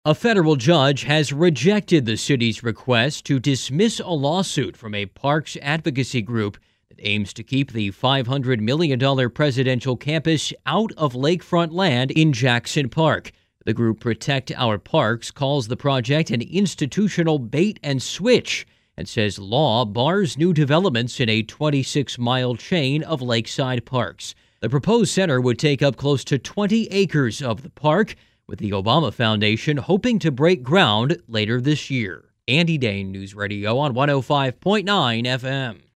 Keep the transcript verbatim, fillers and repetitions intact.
A federal judge has rejected the city's request to dismiss a lawsuit from a parks advocacy group that aims to keep the five hundred million dollars presidential campus out of lakefront land in Jackson Park. The group Protect Our Parks calls the project an institutional bait and switch and says law bars new developments in a twenty-six mile chain of lakeside parks. The proposed center would take up close to twenty acres of the park, with the Obama Foundation hoping to break ground later this year. Andy Dane, News Radio on one oh five point nine F M.